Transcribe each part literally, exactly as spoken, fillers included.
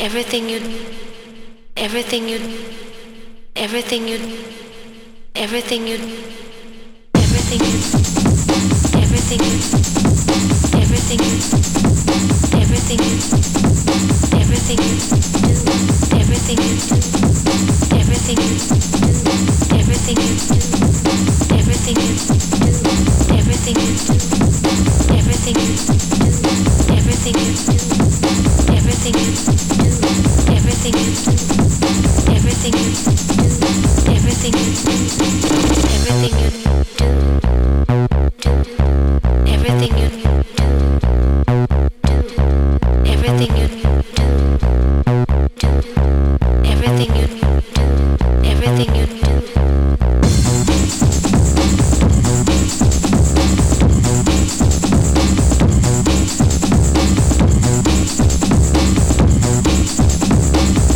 everything you, everything you, everything you, everything you, everything you, everything you, everything you, everything you, everything you do, everything you do, everything you do, everything you do, everything you do, everything you do, everything you do, everything you do, everything you do, everything you do, everything you do, everything you do, everything you do, do, everything you do, do, everything you do, do, everything you do, everything you do.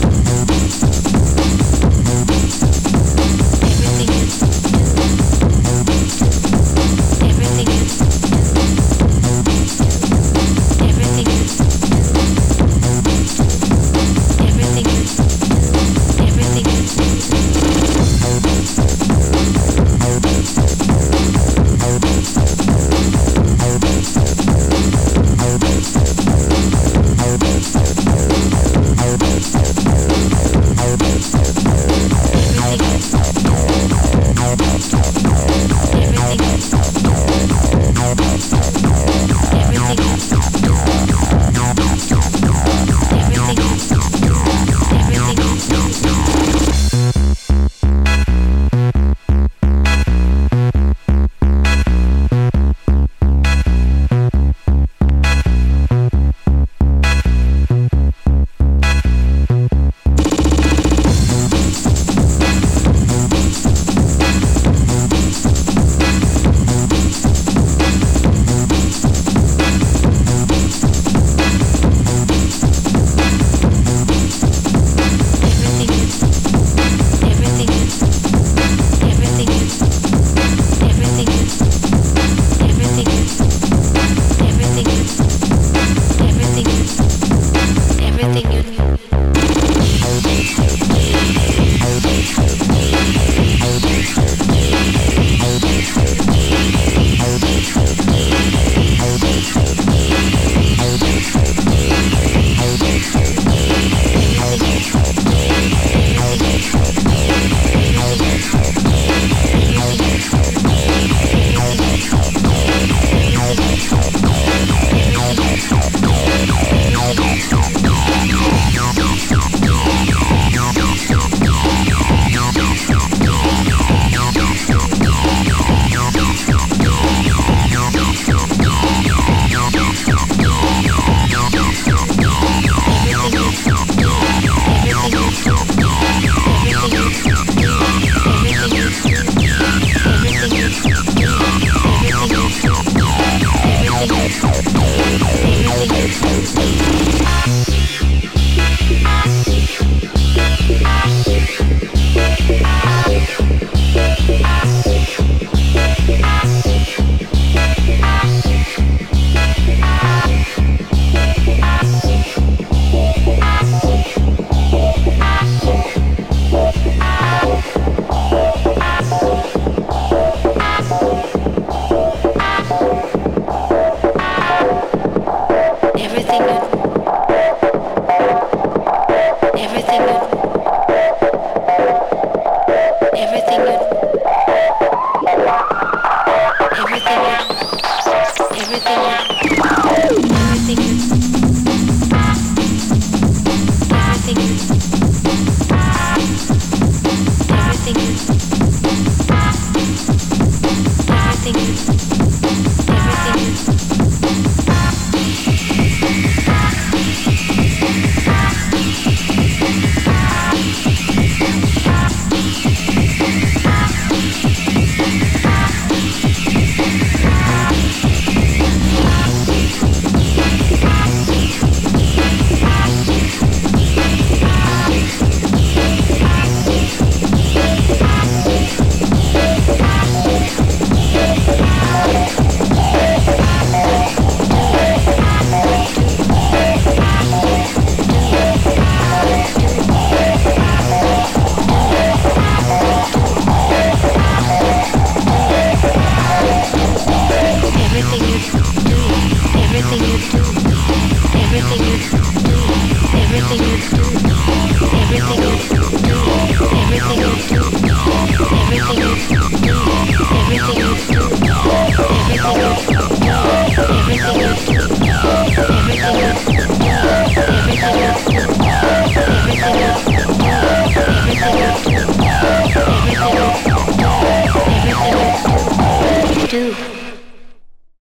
Everything you do. everything you do, everything you do, everything you do, everything you do, everything you do, everything you do, everything you do.